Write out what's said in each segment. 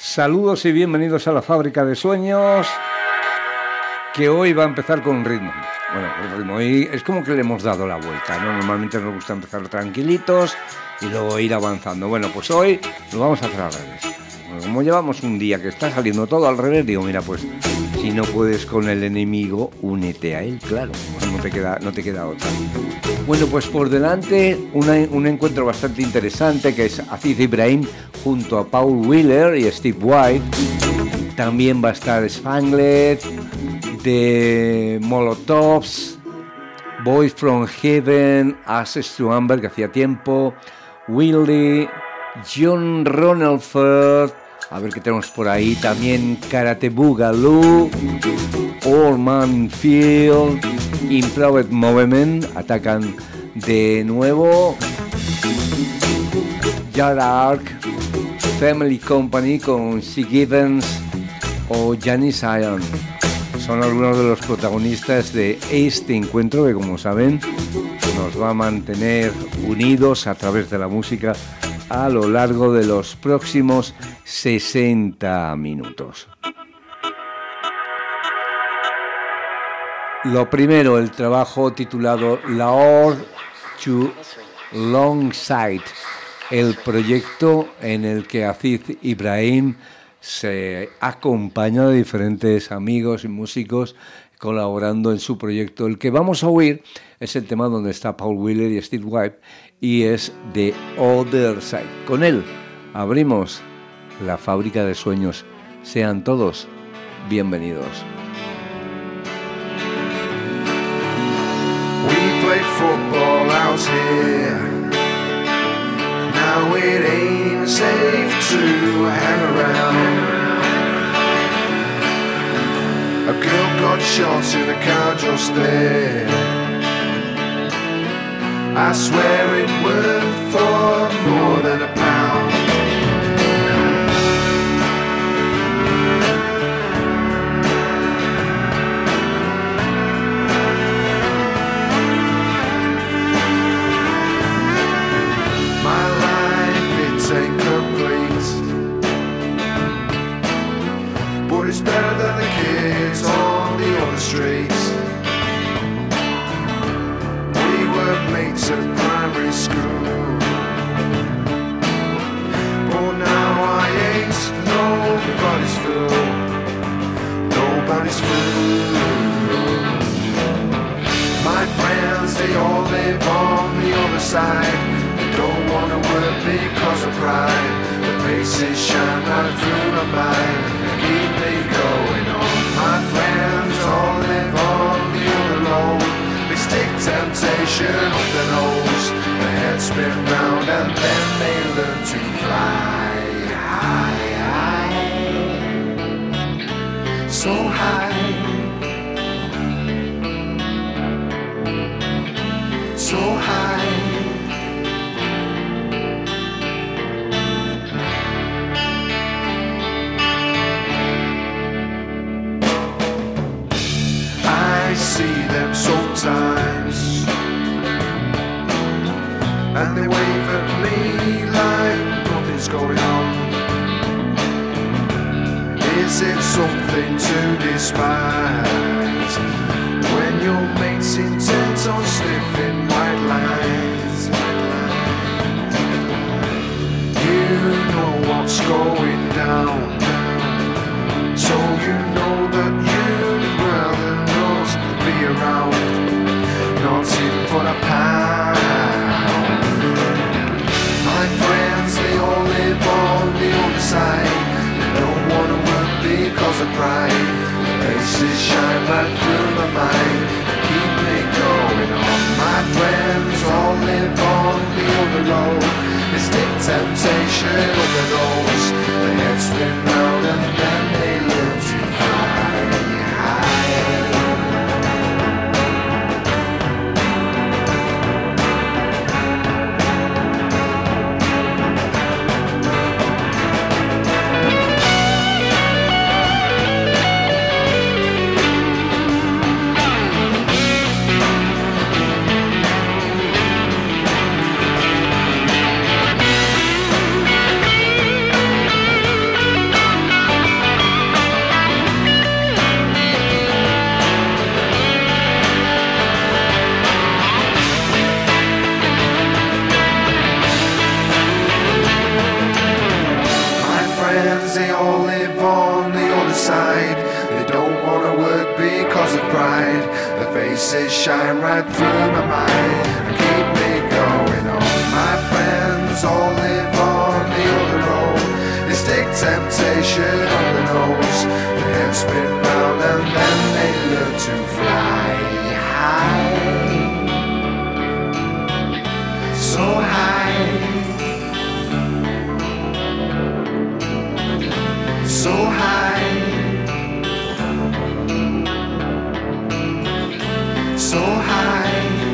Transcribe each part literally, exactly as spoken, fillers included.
Saludos y bienvenidos a la Fábrica de Sueños, que hoy va a empezar con un ritmo. Bueno, el ritmo hoy es como que le hemos dado la vuelta, ¿no? Normalmente nos gusta empezar tranquilitos y luego ir avanzando. Bueno, pues hoy lo vamos a hacer al revés. Bueno, como llevamos un día que está saliendo todo al revés, digo, mira, pues si no puedes con el enemigo, únete a él, claro, no te queda, no te queda otra. Bueno, pues por delante una, un encuentro bastante interesante que es Aziz Ibrahim junto a Paul Wheeler y Steve White. También va a estar Spangled, The Molotovs, Boys from Heaven, Access to Amber, que hacía tiempo, Willie, John Ronaldford, a ver qué tenemos por ahí, también Karate Boogaloo, Old Man Field, Improved Movement, atacan de nuevo, Yard Arc, Family Company con C. Gibbons o Janice Iron. Son algunos de los protagonistas de este encuentro que, como saben, nos va a mantener unidos a través de la música a lo largo de los próximos sesenta minutos. Lo primero, el trabajo titulado Lahore to Longside, el proyecto en el que Aziz Ibrahim se acompaña de diferentes amigos y músicos colaborando en su proyecto. El que vamos a oír es el tema donde está Paul Wheeler y Steve White y es The Other Side. Con él abrimos la Fábrica de Sueños. Sean todos bienvenidos. We played football out here. Now it ain't safe to hang around. A girl got shot in a car just there. I swear it worked for more than a pound. It's better than the kids on the other streets. We were mates at primary school, but now I ain't nobody's fool. Nobody's fool. My friends, they all live on the other side. They don't wanna work because of pride. The faces shine right through my mind. Keep me going on. My friends all live on the other road. They stick temptation up their nose. Their heads spin round and then they learn to fly high, high, so high, so high. I see them sometimes, and they wave at me like nothing's going on. Is it something to despise when your mate's intent on sniffing white lines? You know what's going down, so you know that you'd rather be around, not in for a pound. My friends, they all live on the other side. They don't wanna work because of pride. The faces shine right through my mind, keep me going on. My friends all live on the other road. They stick temptation up their nose. Their heads spin round and then they learn to fly high. faces shine right through my mind and keep me going on. My friends all live on the other road. They stick temptation on the nose. The heads spin round and then they learn to fly high, so high, so high, so high.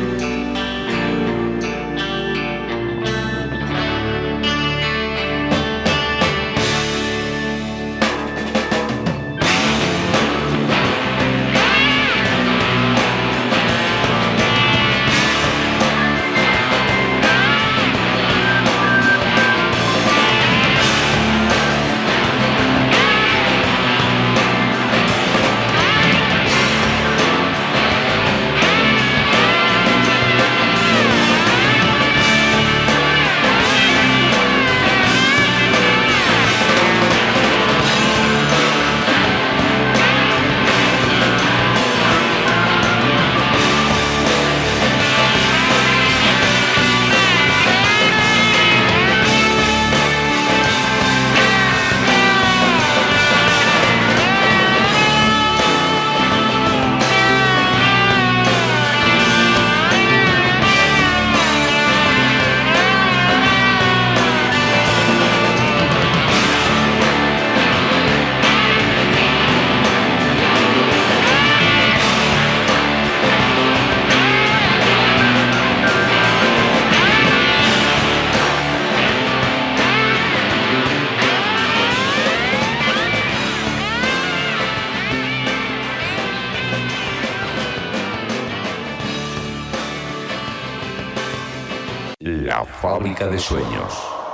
La fábrica de sueños.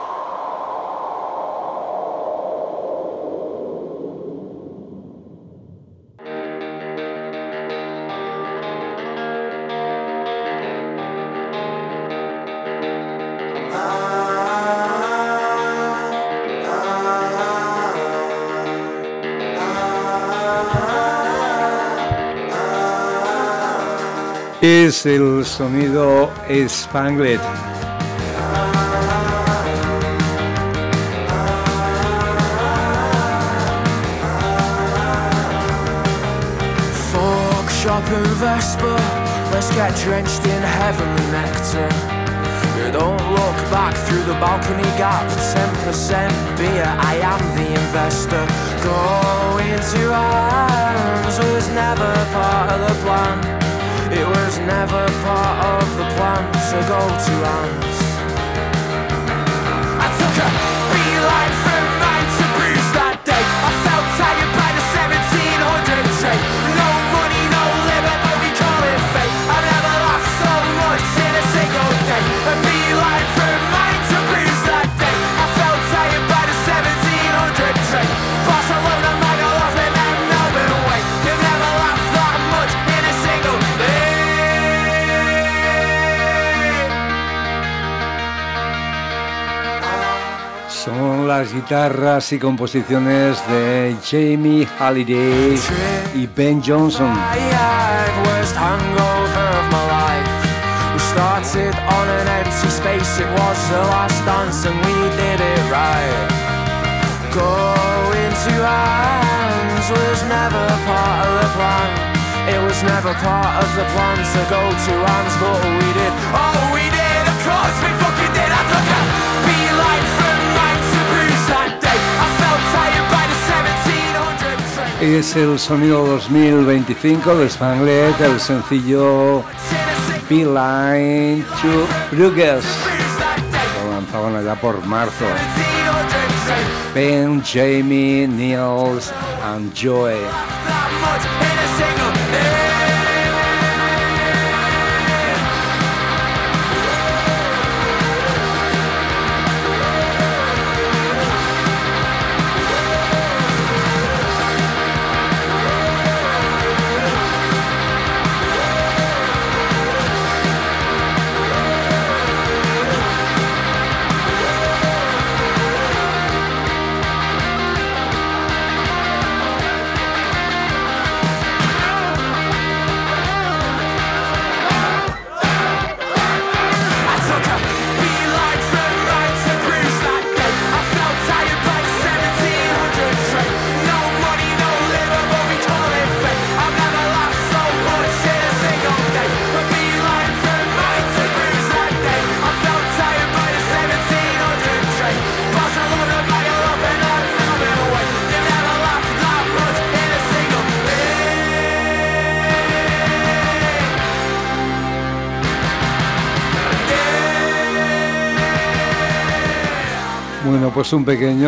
Es el sonido Spangled. Shopping Vespa, let's get drenched in heavenly nectar. Don't look back through the balcony gap. Ten percent beer, I am the investor. Going to arms was never part of the plan. It was never part of the plan to go to arms. I took a beeline from mine to Bruce that day. I felt tired by the seventeen hundred train. No money, no liver, but we call it fate. I've never laughed so much in a single day. A beeline from mine to Bruce that day. I felt tired by the seventeen hundred train. Barcelona, Magaluf, and Melbourne way. You've never laughed that much in a single day. Son las guitarras y composiciones de Jamie Halliday y Ben Johnson. Worst hangover of my life. We started on an empty space. It was the last dance and we did it right. Going to arms was never part of the plan. It was never part of the plan to go to arms, but we did. Oh, we did, of course we fucking did. I took a beeline from mine to Bruce that day. I felt tired by the seventeen hundred train. Es el sonido dos mil veinticinco de Spangled, el sencillo Beeline to Bruges. Lo lanzaban allá por marzo. Ben, Jamie, Niels and Joey. pues un pequeño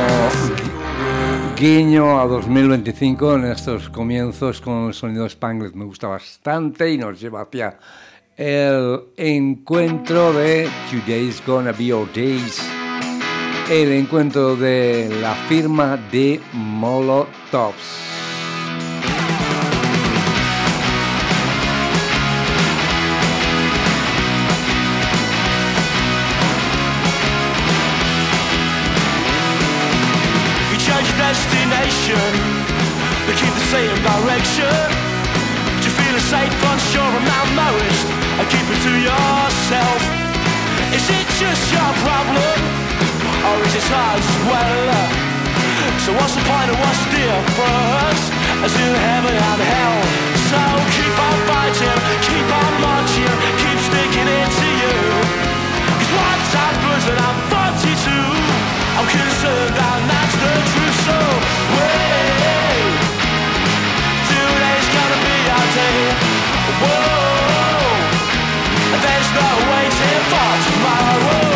guiño a dos mil veinticinco en estos comienzos con el sonido Spangled. Me gusta bastante y nos lleva hacia el encuentro de Today's Gonna Be Our Days, el encuentro de la firma de Molotovs. Destination, they keep the same direction. Do you feel safe, unsure and malnourished? I keep it to yourself. Is it just your problem, or is it ours as well? So what's the point of what's the difference? As in heaven and hell. So keep on fighting, keep on marching, keep sticking it to you. Cause once I'm buzzing, I'm forty-two. I'm concerned and that's the truth. So wait, today's gonna be our day. Whoa, there's no waiting for tomorrow.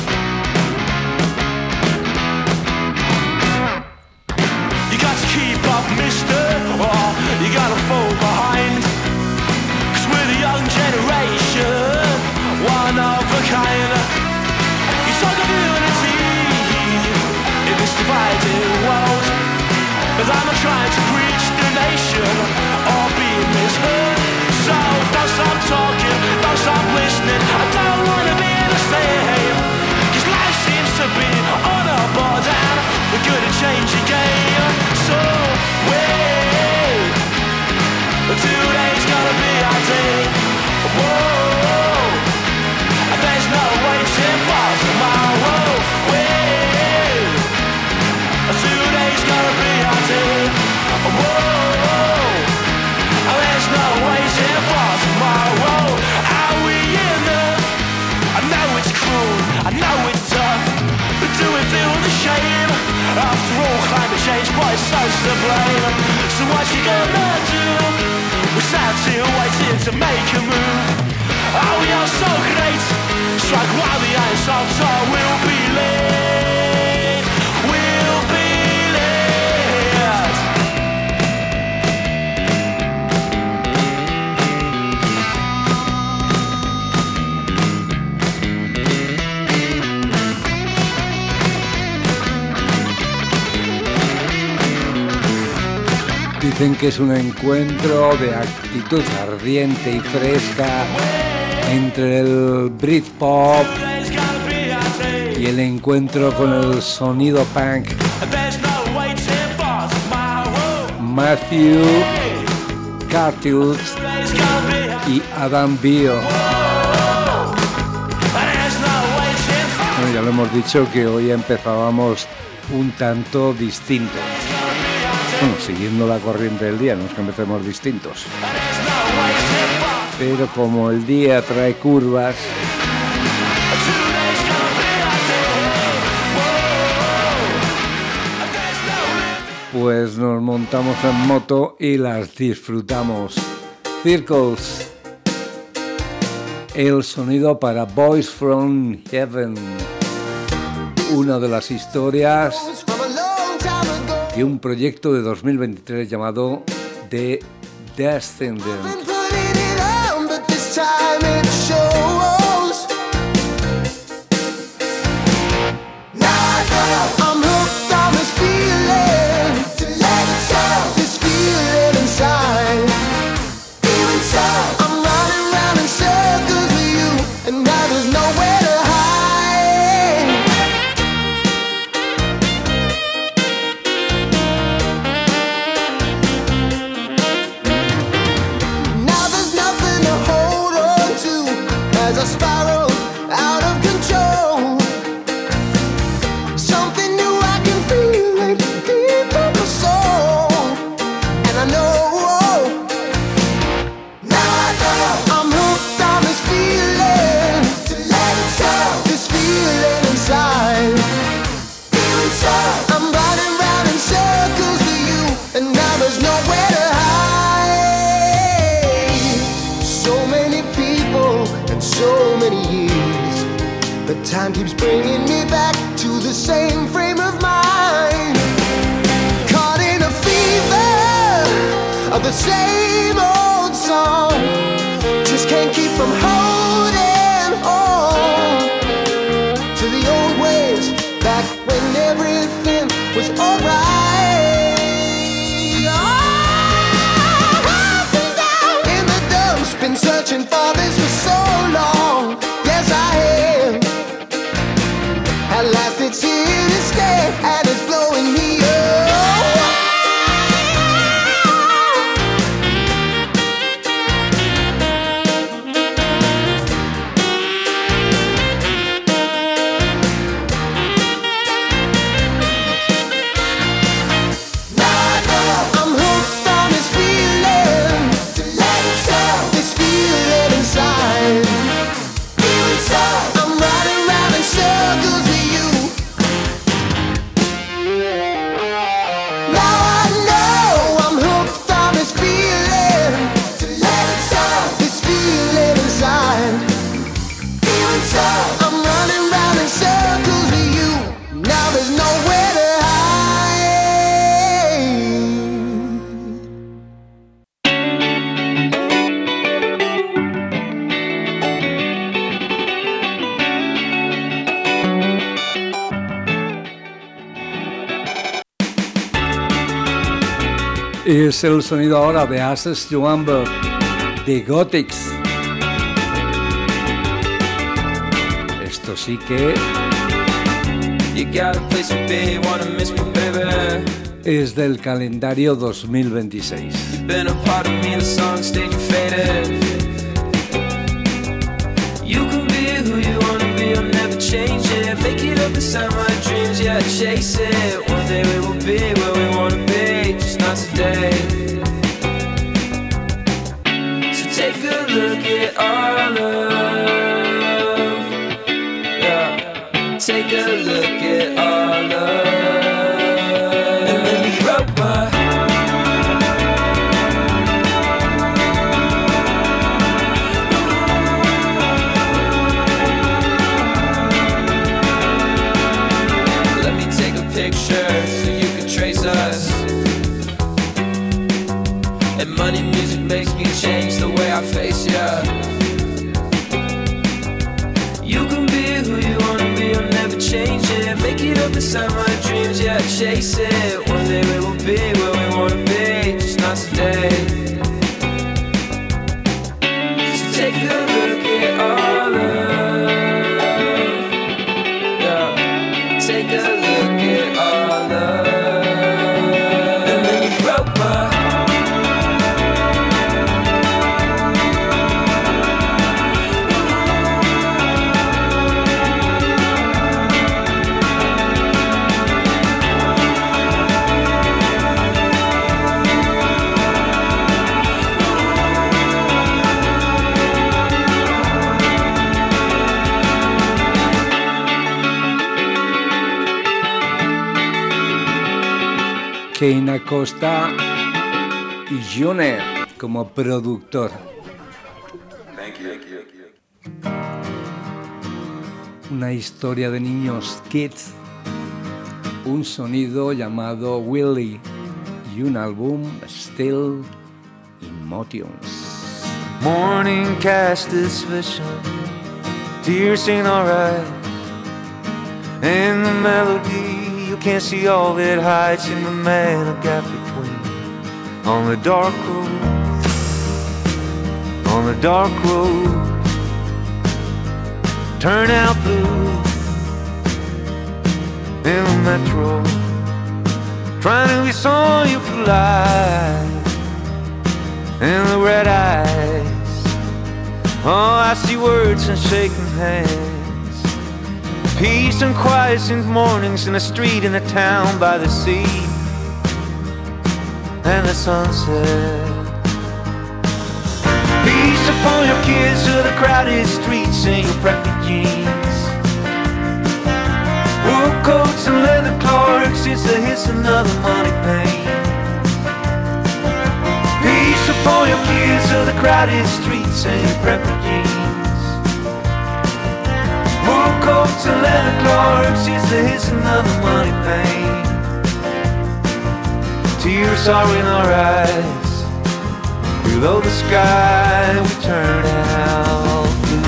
You got to keep up, mister, or you gotta fall behind. Cause we're the young generation, one of a kind. You talk of unity in this divided world, but I'm not trying to preach the nation or be misheard. So don't stop talking, don't stop listening. I don't wanna be the same, cause life seems to be on a board and we're gonna change the game. So wait, today's gonna be our day. Whoa, there's no waiting for tomorrow. Wait, today's gonna be our day. Whoa, there's no waiting for tomorrow. Are we enough? I know it's cruel, I know it's tough, but do we feel the shame? After all, climate change, boy, it's us to blame. So what you gonna do? We're sat here waiting to make a move. Oh, we are so great. Strike while the iron's hot, or we'll be late. We'll be Dicen que es un encuentro de actitud ardiente y fresca entre el Britpop y el encuentro con el sonido punk. Matthew Cartilt y Adam Bio. Bueno, ya lo hemos dicho que hoy empezábamos un tanto distinto. Bueno, siguiendo la corriente del día, no es que empecemos distintos. Pero como el día trae curvas, pues nos montamos en moto y las disfrutamos. Circles, el sonido para Boys from Heaven, una de las historias de un proyecto de dos mil veintitrés llamado The Descendant. Time keeps bringing me back to the same of the same old song. Just can't keep from holding on to the old ways back when everything was alright. Oh, up and down in the dumps, been searching for this for so long. Yes, I have. At last it's here to stay, and it's blowing me Es el sonido ahora de Ashes to Amber, de Gothics. Esto sí que es del calendario dos mil veintiséis. Make it up inside my dreams, yeah, chase it. One day we will be where we wanna be, just not today. So take a look at our love, yeah. Take a look at our love, and then we broke my picture so you can trace us. And money music makes me change the way I face ya. You can be who you wanna be, I'll never change it. Make it up inside my dreams, yeah, chase it. One day we will be where we wanna be, just not today. So take a look at our love, yeah. Take a look at our love, and then you broke my Kane Acosta y June como productor. Una historia de niños, kids, un sonido llamado Willie y un álbum Still Emotions. Morning cast its vision, tears in our eyes, and the melody you can't see all that hides in the man I got between. On the dark road, on the dark road, turn out blue in the metro, trying to be saw you collide in the red eyes. Oh, I see words and shaking hands, peace and quiet in mornings in the street, in the town by the sea and the sunset. Peace upon your kids to the crowded streets in your preppy jeans, wool coats and leather clerks, it's the hissing of the money pain. Peace upon your kids to the crowded streets in your preppy jeans, wool coats and leather clerks, it's the hissing of the money pain. Tears are in our eyes, below the sky we turn out blue.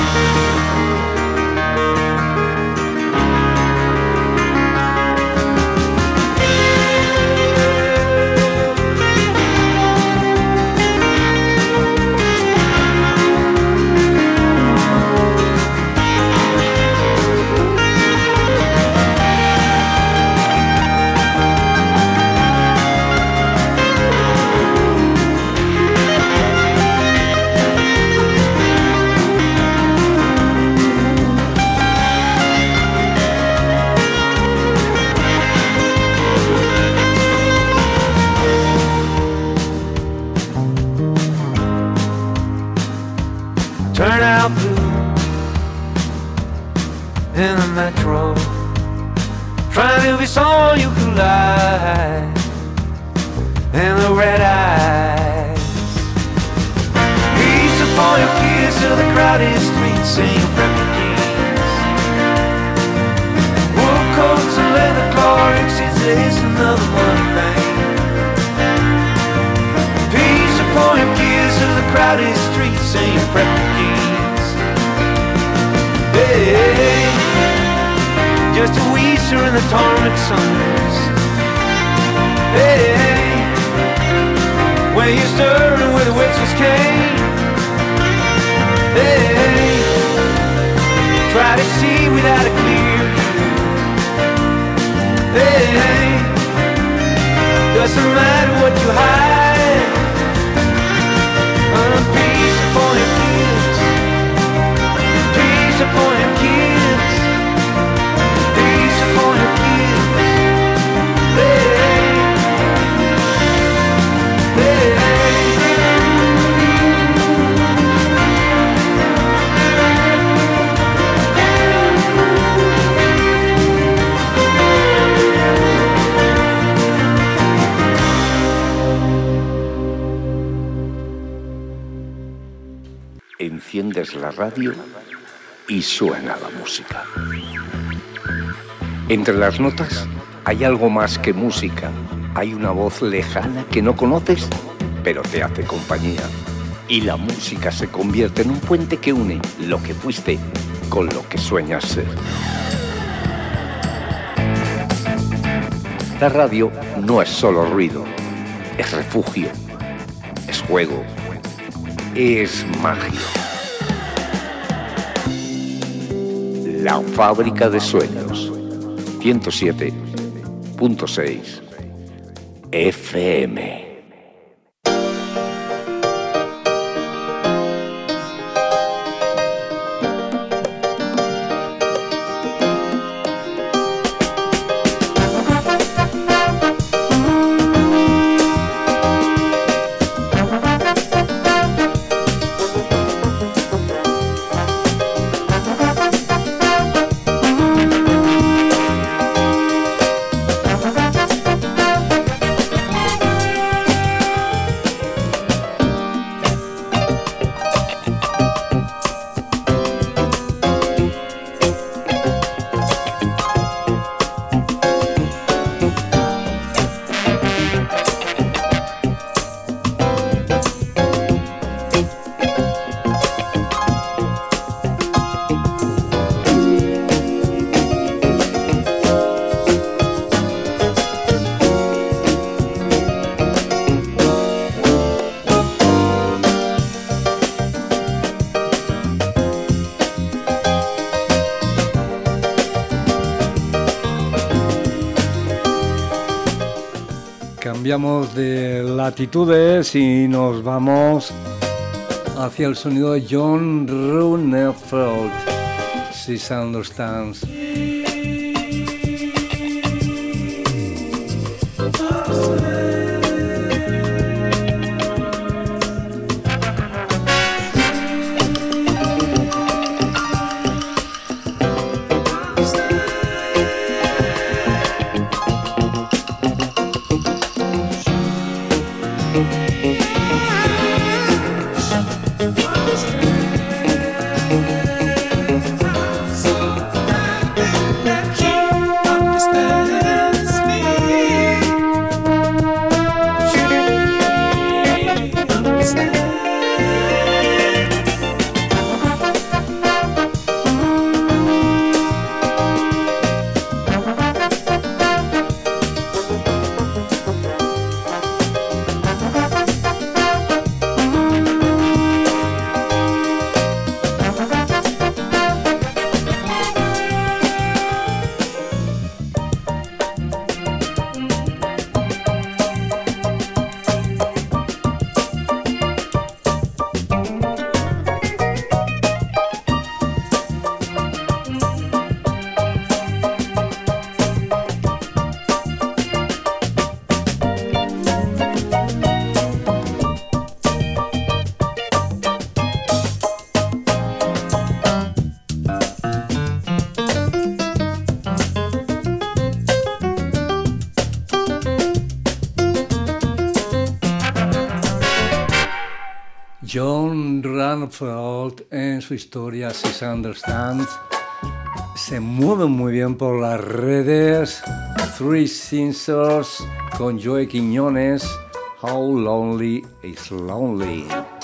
Turn out blue in the metro, trying to be someone you could like, and the red eyes. Peace upon your kids to the crowded streets, sing refugees. Wool coats and leather clarks, it's the hissing of the money bank. Peace upon your kids to the crowded streets, sing refugees. Hey, just a weezer in the torment summers. Hey, when you're stirring where the whistles came. Hey, try to see without a clear view. Hey, doesn't matter what you hide. Uh, peace upon your kids. Peace upon your kids. Peace upon your kids. Hey, hey. Enciendes la radio y suena la música. Entre las notas hay algo más que música. Hay una voz lejana que no conoces, pero te hace compañía. Y la música se convierte en un puente que une lo que fuiste con lo que sueñas ser. La radio no es solo ruido, es refugio, es juego, es magia. La Fábrica de Sueños, ciento siete punto seis F M. Cambiamos de latitudes y nos vamos hacia el sonido de John Runefeld, She Understands. Danforth en su historia Six Understands. Se mueven muy bien por las redes. Three Scissors con Joe Quiñones. How Lonely is Lonely.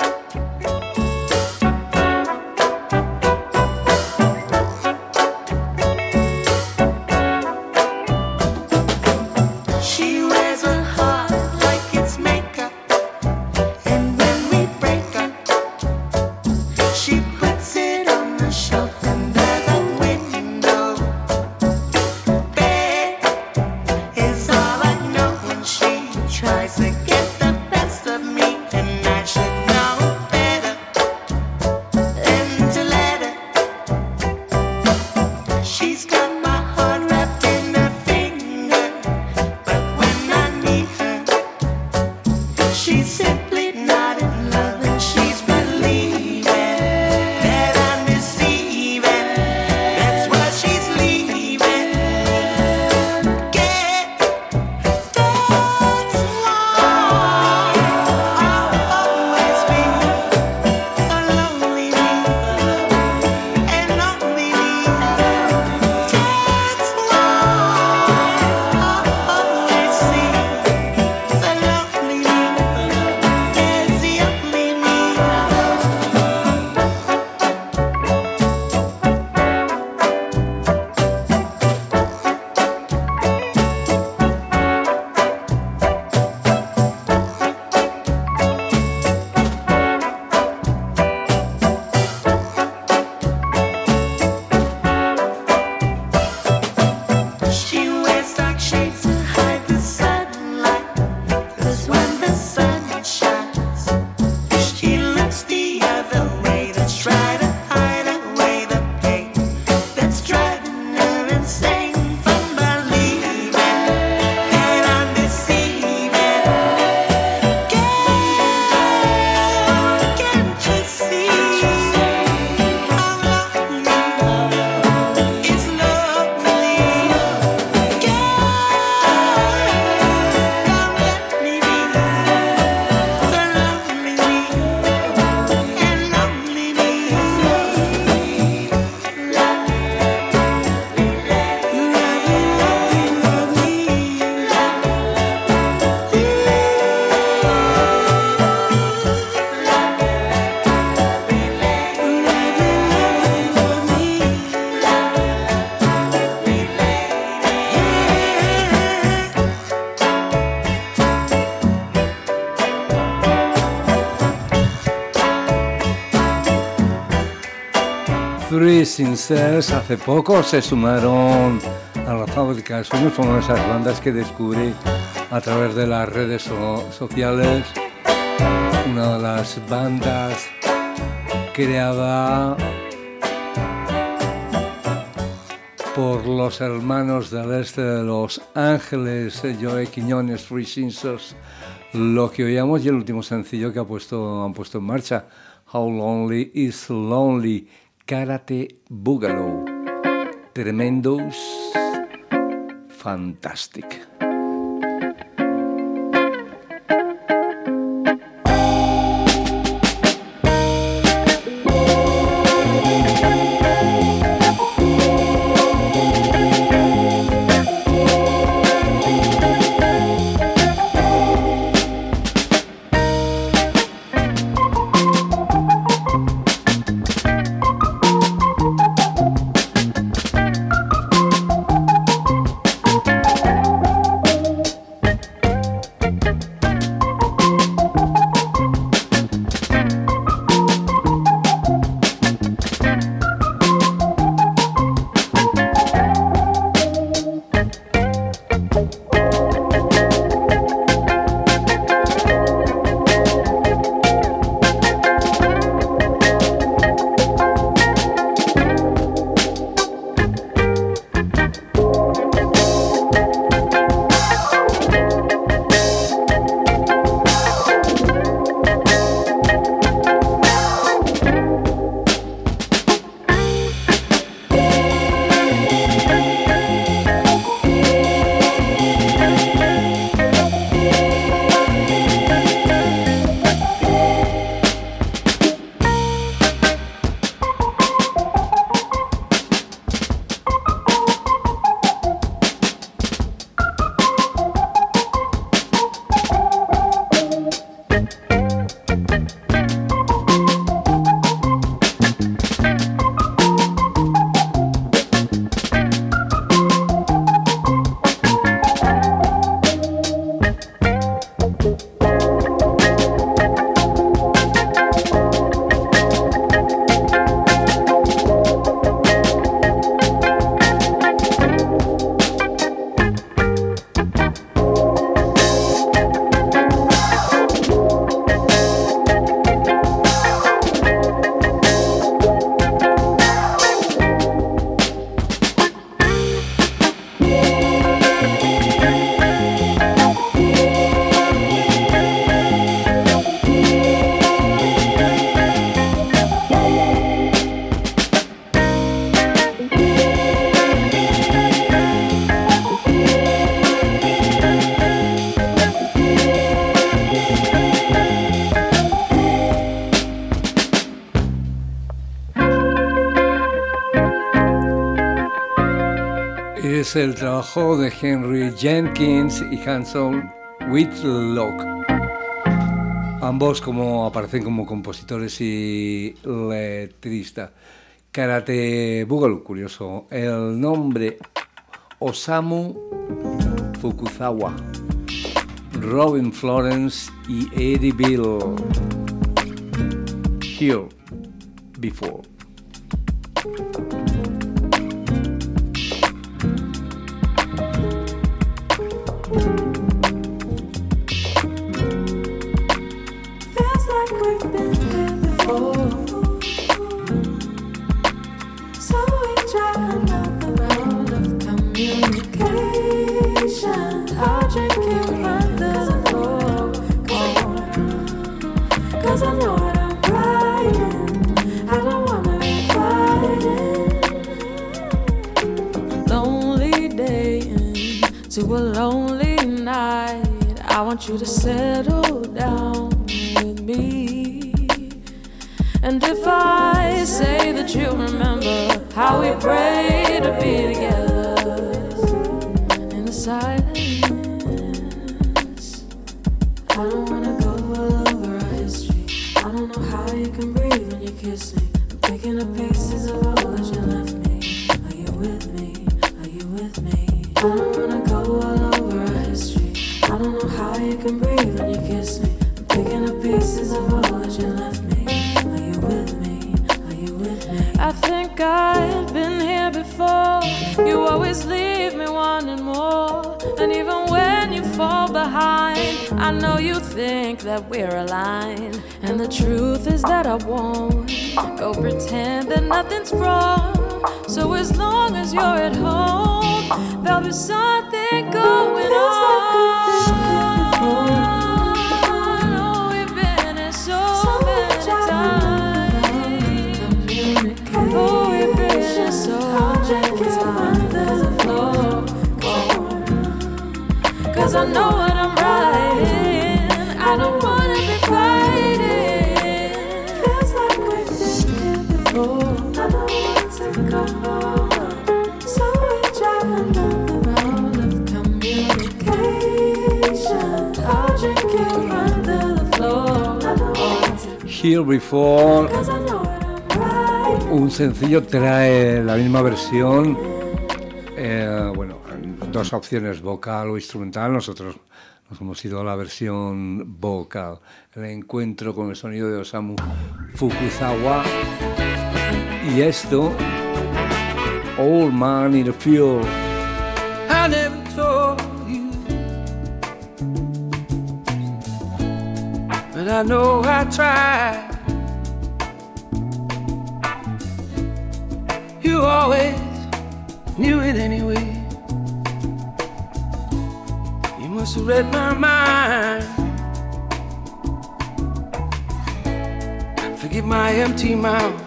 Three Sincers hace poco se sumaron a la Fábrica de Sueños. Fueron esas bandas que descubrí a través de las redes so- sociales. Una de las bandas creada por los hermanos del este de Los Ángeles, Joe Quiñones, Three Sincers, lo que oíamos, y el último sencillo que ha puesto, han puesto en marcha, How Lonely is Lonely, Karate Boogaloo. Tremendos, fantastic. es el trabajo de Henry Jenkins y Hansel Whitlock. Ambos como aparecen como compositores y letristas. Karate Bugle, curioso, el nombre Osamu Fukuzawa, Robin Florence y Eddie Bill. Here Before. To a lonely night, I want you to settle down with me. And if I say that you remember how we prayed to be together in the silence, I don't wanna go all over our history. I don't know how you can breathe when you kiss me. I'm picking up pieces of all that you left me. Are you with me? Are you with me? I don't wanna go all over our history. I don't know how you can breathe when you kiss me. I'm picking up pieces of all that you left me. Are you with me? Are you with me? I think I've been here before. You always leave me wanting more. And even when you fall behind, I know you think that we're aligned. And the truth is that I won't go pretend that nothing's wrong. So as long as you're at home, there'll be something going on. Oh, we've been here so many times. Oh, we've been here so many times. Cause I know what I'm writing. I don't wanna be fighting. Feels like we've been here before. I don't want to go over. So we try another round of communication. I'll drink you under the floor. I don't want to. Here Before, Cause I know what I'm writing. un sencillo trae la misma versión, eh, bueno, dos opciones, vocal o instrumental. Nosotros nos hemos ido a la versión vocal. El encuentro con el sonido de Osamu Fukuzawa. Y esto, Old Man in the Field. I never told you, but I know I tried. You always knew it anyway. You must have read my mind. Forgive my empty mouth.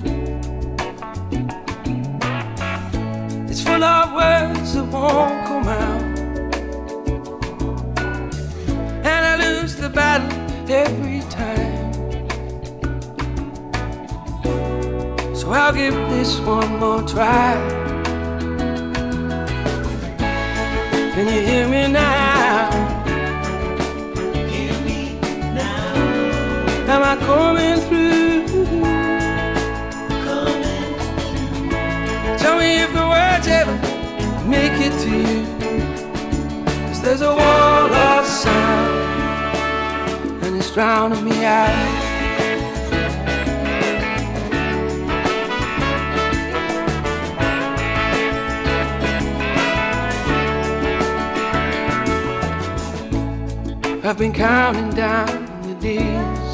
It's full of words that won't come out. And I lose the battle every time. So I'll give this one more try. Can you hear me now? Hear me now. Am I coming through? Coming through. Tell me if the words ever make it to you. 'Cause there's a wall of sound and it's drowning me out. I've been counting down the days.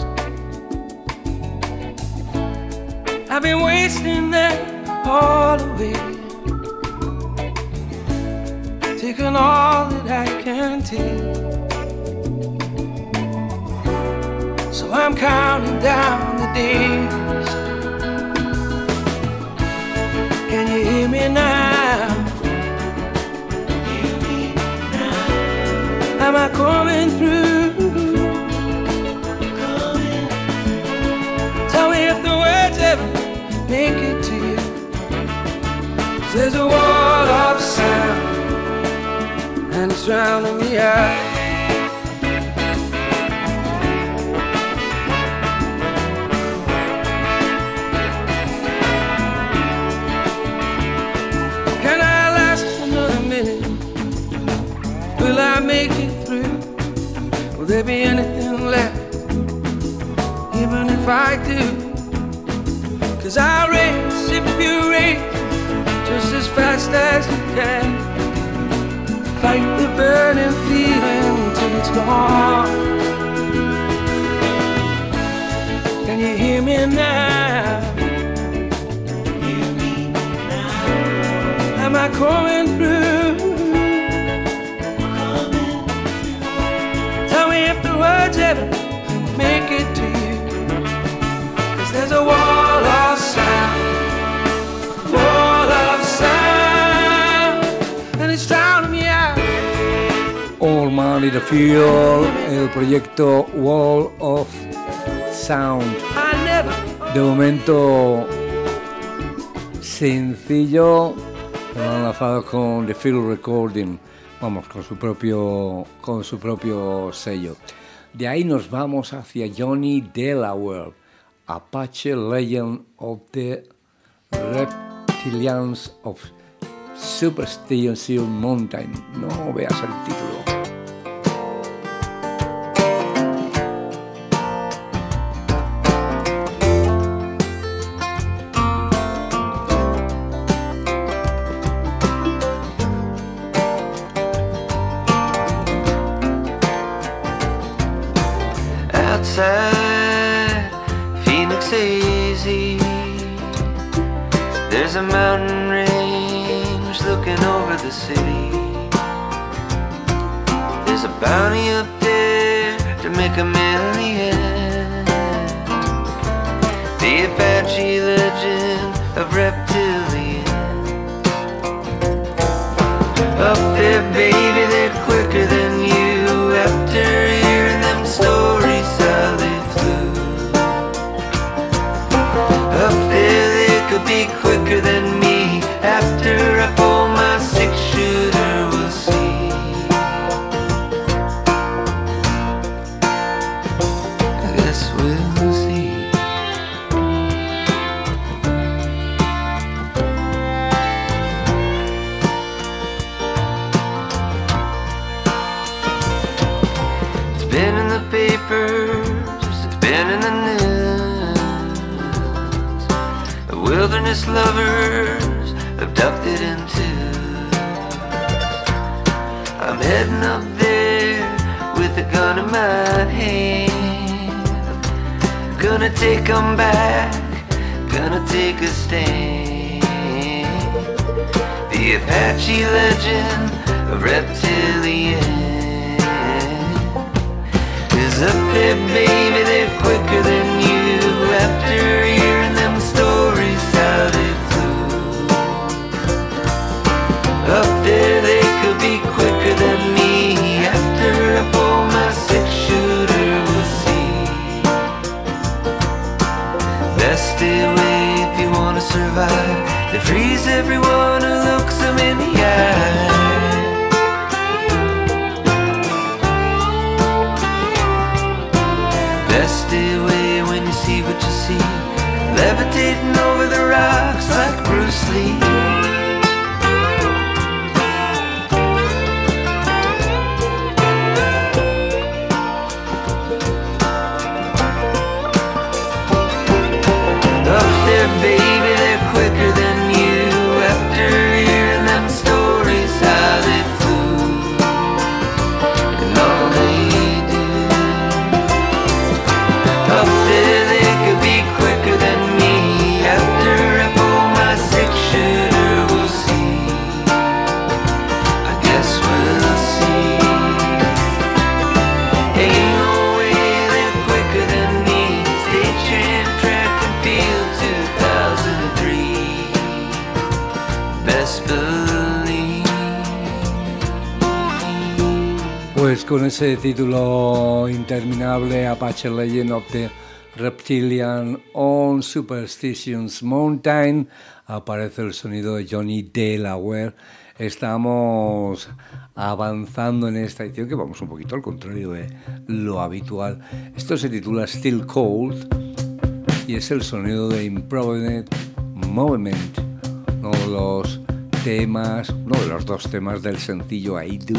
I've been wasting them all away. Taking all that I can take. So I'm counting down the days. Can you hear me now? Hear me now. Am I coming through? Coming through. Tell me if the words ever make it to you. There's a wall of sound, and it's drowning me out. Can I last another minute? Will I make it through? Will there be anything left? Even if I do, 'cause I'll race if you race just as fast as you can. Fight the burning feeling till it's gone. Can you hear me now? Hear me now. Am I coming through? Coming through. Tell me if the words ever make it to you. 'Cause there's a wall of sound, wall of sound, and it's drowning me out. All Man in the Field, el proyecto Wall of Sound. I never De momento sencillo, lo han lanzado con The Field Recording, vamos, con su propio, con su propio sello. De ahí nos vamos hacia Johnny Delaware, Apache Legend of the Reptilians of Superstition Mountain. No veas el título. Outside Phoenix hazy, there's a mountain range looking over the city. There's a bounty up there to make a million. The Apache legend of Reptilian. Up there, baby, they're quicker than you. After hearing them stories how they flew. Up there, they could be quicker than me. After I pull my six-shooter, we'll see. I guess we'll see. It's been in the papers, it's been in the news. The wilderness lovers abducted in twos. I'm heading up there with a gun in my hand. Gonna take them back, gonna take a stand. The Apache legend of Reptilian is up there, baby, they're quicker than you. After hearing them stories how they flew. Up there, they could be quicker than me. After I pull my six-shooter, we'll see. Best stay away if you wanna survive. They freeze everyone who looks them in the eye. Best stay away when you see what you see. Levitating over the rocks like Bruce Lee. Up there, baby, they're quicker than you. After hearing them stories how they flew and all they do. Up there, they could be quicker than me. After I pull my six-shooter, we'll see. I guess we'll see. Ain't no way they're quicker than me. Stage train, track and field, two thousand three. Best believe. Pues con ese título interminable, Apache Legend of the Reptilian on Superstitions Mountain. Aparece el sonido de Johnny Delaware. Estamos avanzando en esta edición, que vamos un poquito al contrario de lo habitual. Esto se titula Still Cold y es el sonido de Improvident Movement, uno de los temas, uno de los dos temas del sencillo I Do.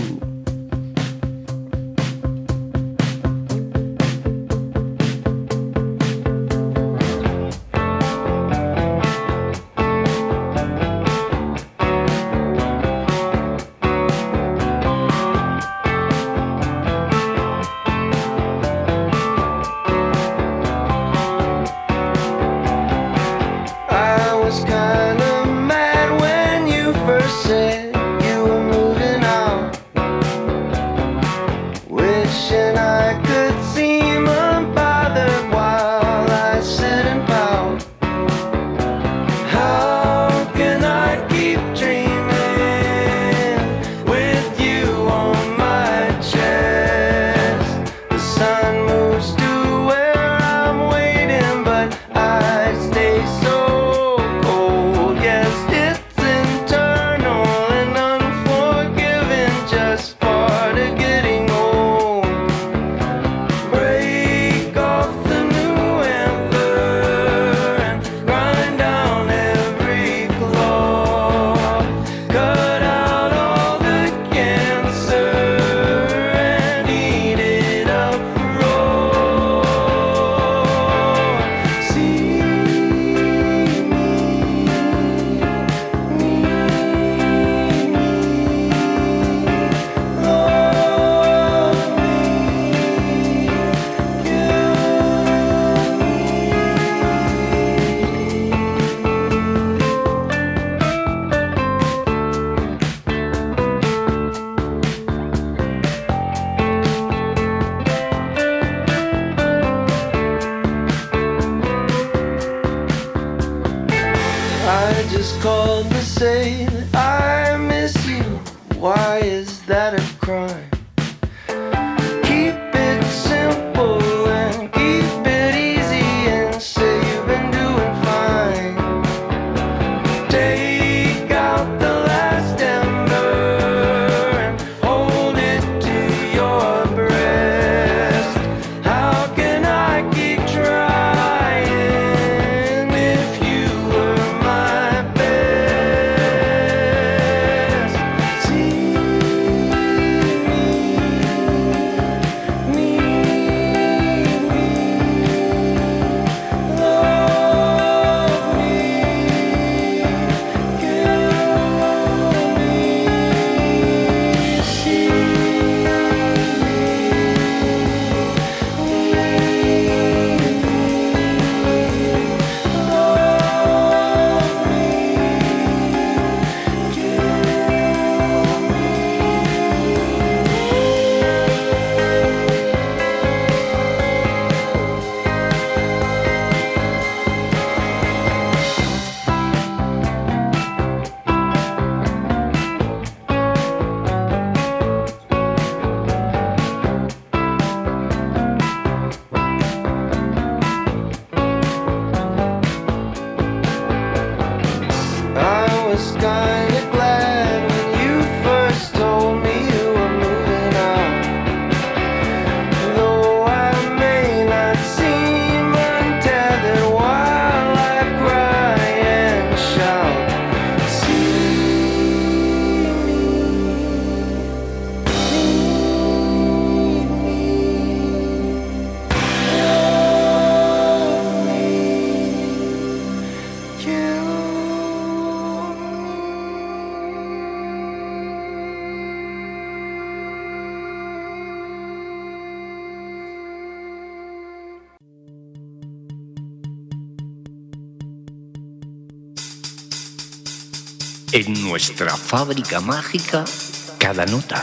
En nuestra fábrica mágica, cada nota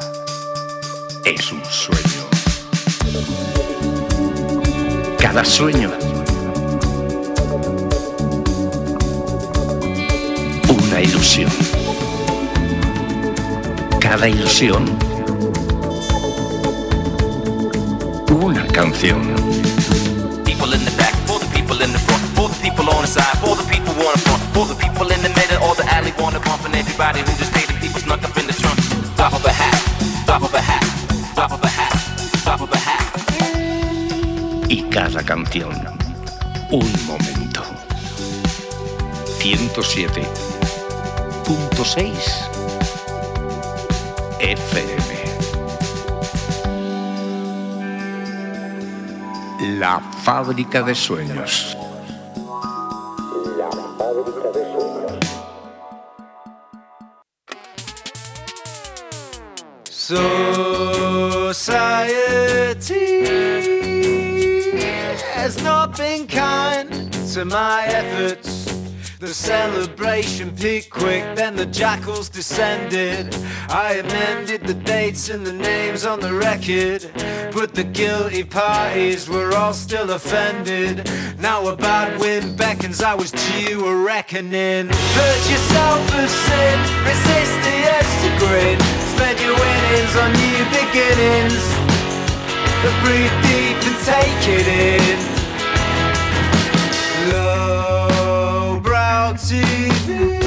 es un sueño. Cada sueño, una ilusión. Cada ilusión, una canción. People in side. For the people wanna front, for the people in the middle or the alley wanna bump, and everybody who just hated people snuck up in the trunk. Drop of a hat, drop of a hat, drop of a hat, drop of a hat. Y cada canción, un momento. ciento siete punto seis F M. La fábrica de sueños. La fábrica de sueños. Society has not been kind to my efforts. The celebration peaked quick, then the jackals descended. I amended the dates and the names on the record, but the guilty parties were all still offended. Now a bad wind beckons, I was due a reckoning. Purge yourself of sin, resist the urge to grin. Spend your winnings on new beginnings. Breathe deep and take it in. Lowbrow T V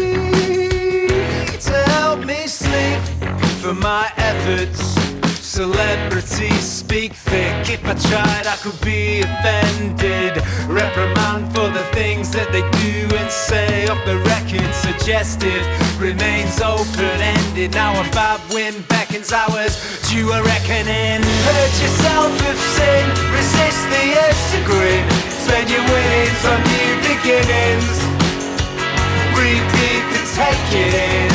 to help me sleep for my efforts. Celebrities speak thick. If I tried, I could be offended. Reprimand for the things that they do and say. Off the record suggested remains open-ended. Now a bad wind beckons, I was due a reckoning. Purge yourself of sin, resist the urge to grin. Spend your winnings on new beginnings. Breathe deep and take it in.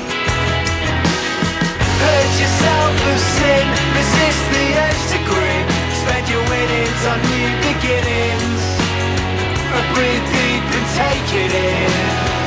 Purge yourself of sin, resist the urge to grin. Spend your winnings on new beginnings. Breathe deep and take it in.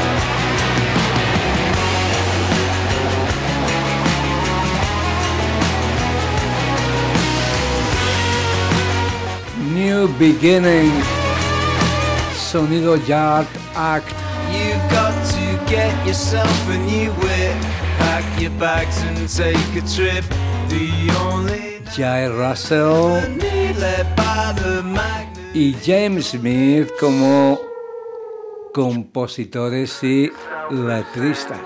New Beginning, sonido Yard Act. You've got to get yourself a new whip. Pack your bags and take a trip. The only Jay Russell y James Smith como compositores y letristas.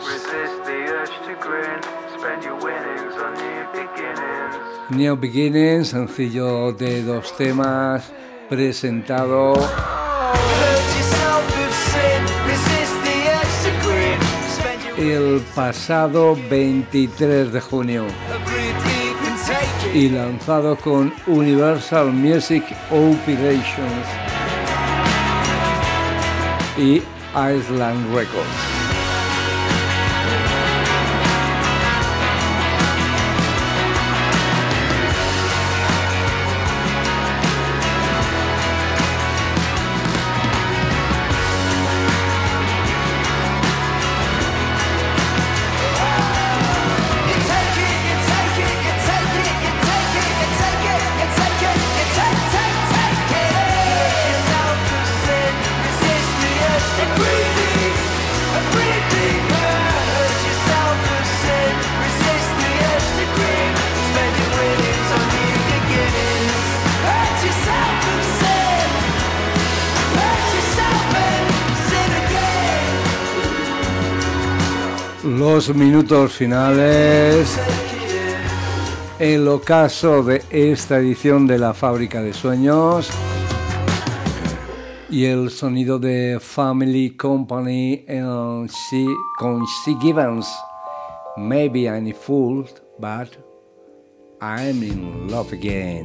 New Beginnings, sencillo de dos temas, presentado el pasado veintitrés de junio y lanzado con Universal Music Operations y Island Records. Los minutos finales, el ocaso de esta edición de La Fábrica de Sueños y el sonido de Family Company en C, con C. Gibbons. Maybe I'm a fool, but I'm in love again.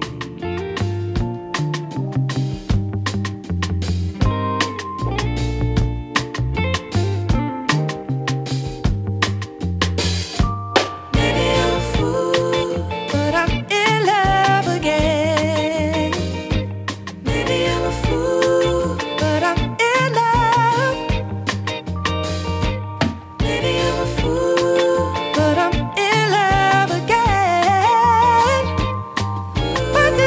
But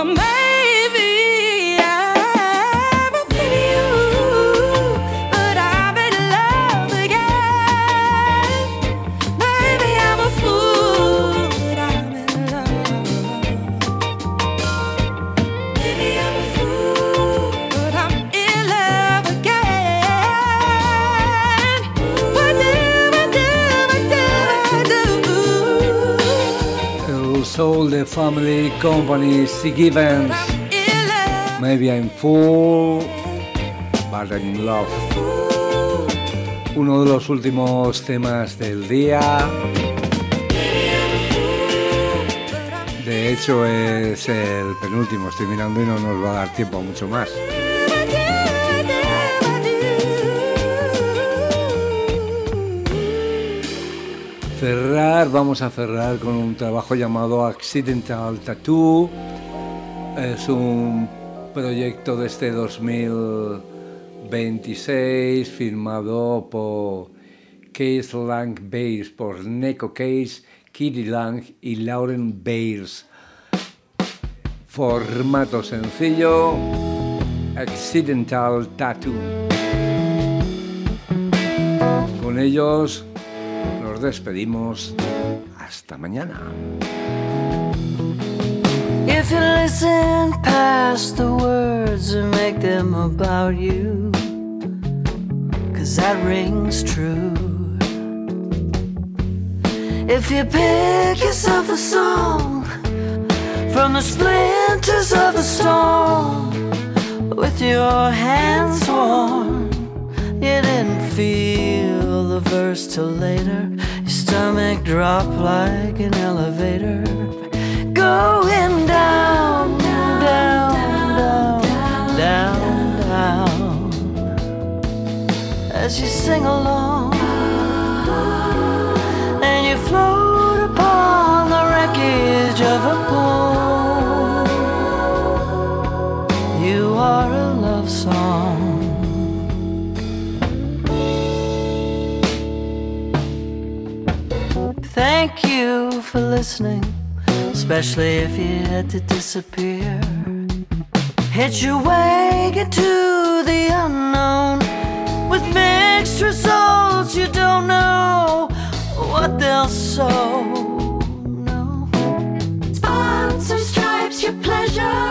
maybe I'm a fool, but I'm in love again. Maybe I'm a fool, but I'm in love. Maybe I'm a fool, but I'm in love again. What do I do, what do I do? Soul, The Family Company, Stick Evans. Maybe I'm full, but I'm in love. Uno de los últimos temas del día. De hecho es el penúltimo, estoy mirando y no nos va a dar tiempo a mucho más. Cerrar, vamos a cerrar con un trabajo llamado Accidental Tattoo. Es un proyecto de este dos mil veintiséis firmado por Case Lang Bass, por Neko Case, Kitty Lang y Lauren Bass. Formato sencillo, Accidental Tattoo. Con ellos nos despedimos. Hasta mañana. If you listen past the words and make them about you, 'cause that rings true. If you pick yourself a song from the splinters of the storm, with your hands warm, you didn't feel the verse till later. Your stomach dropped like an elevator, going down, down, down, down, down, as you sing along, and you float upon the wreckage of a poem. You are a love song. Thank you for listening, especially if you had to disappear. Hitch your wagon to the unknown with mixed results. You don't know what they'll sow. No. Sponsor stripes your pleasure.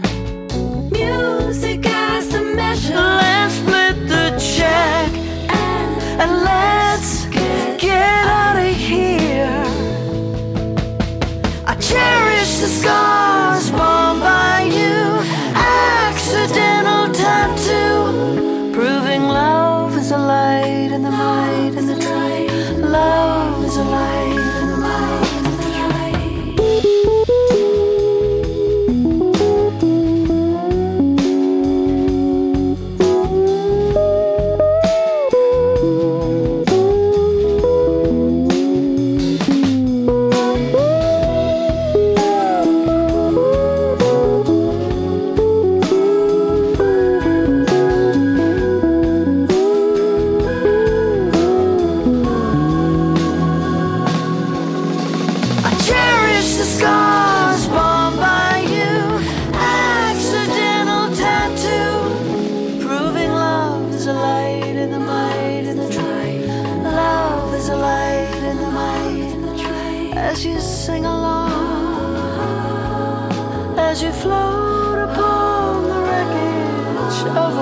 Music as the measure. Let's split the check and, and let's get, get out of here. I cherish the scars borne by you. Accidental tattoo, proving love is a light in the might and the try. Love is a light in the might and the as you sing along, as you float upon the wreckage of a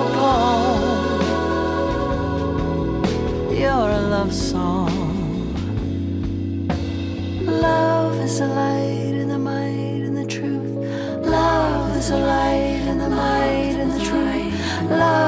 poem. You're a love song. Love is a light in the might and the truth. Love is a light in the might and the truth. Love